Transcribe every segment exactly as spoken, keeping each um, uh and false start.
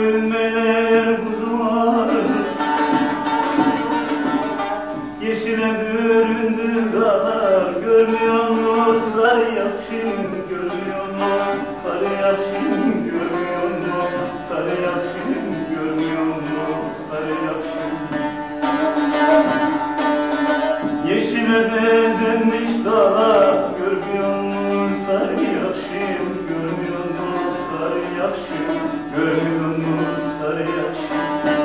koyunlar kuzular yeşile büründü dağlar. Görmüyor mu sarı yakşin, görmüyor mu sarı yakşin, görmüyor mu sarı yakşin, görmüyor mu sarı yakşin. Yeşile bezenmiş dağlar, görmüyor mu sarı yakşin, görmüyor mu sarı yakşin, görmüyor mu sarı yakşin.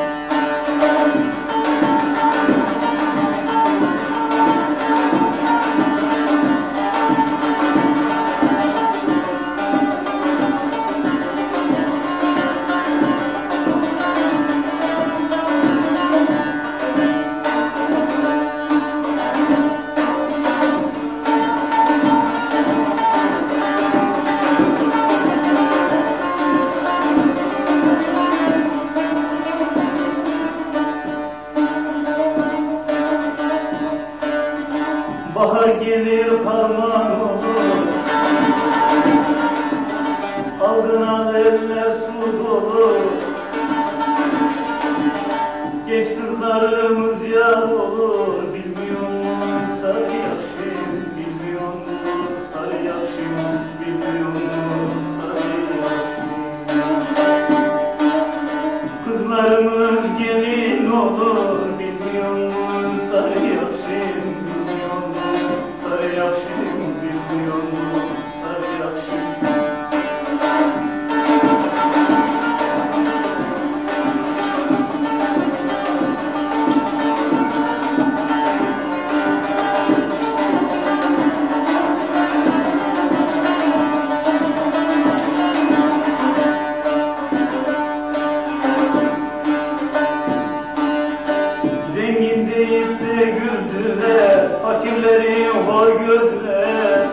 Bahar gelir harman olur, aldığına eller su dolu. Genç kızlarımız yar olur, bilmiyor mu sarı yakşin, bilmiyor mu sarı yakşin, bilmiyor mu sarı yakşin. Kızlarımız gelin olur, bilmiyor mu sarı yakşin, bilmiyor mu sarı yakşin, bilmiyor mu sarı yakşin. Zengin deyip de güldüler, fakirleri hor gördüler.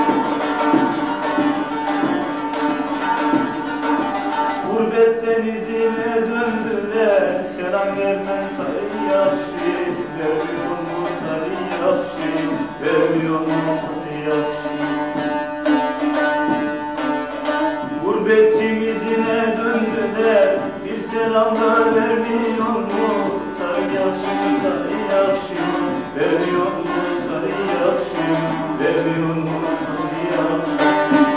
Gurbetten izine döndüler, selam vermen sarı yakşin, vermiyor mu sarı yakşin, vermiyor mu sarı yakşin. Gurbetçim izine döndüler, bir selam da vermiyor mu sarı yakşin, sarı yakşin, vermiyor mu sarı yakşin, vermiyor mu sarı yakşin.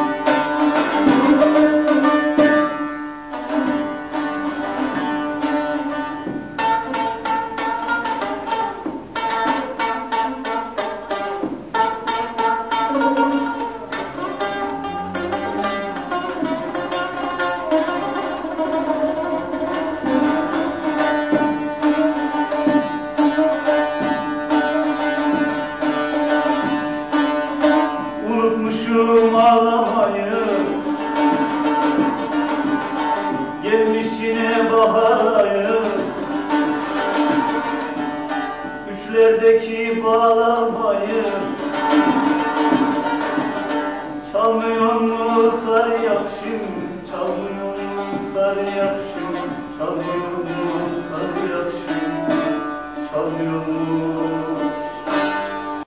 Unutmuşum ağlamayı, gelmiş yine bahar ayı. Üçlerdeki bağlamayı, çalmıyor mu sarı yakşin, çalmıyor mu sarı yakşin, çalmıyor mu sarı yakşin, çalmıyor mu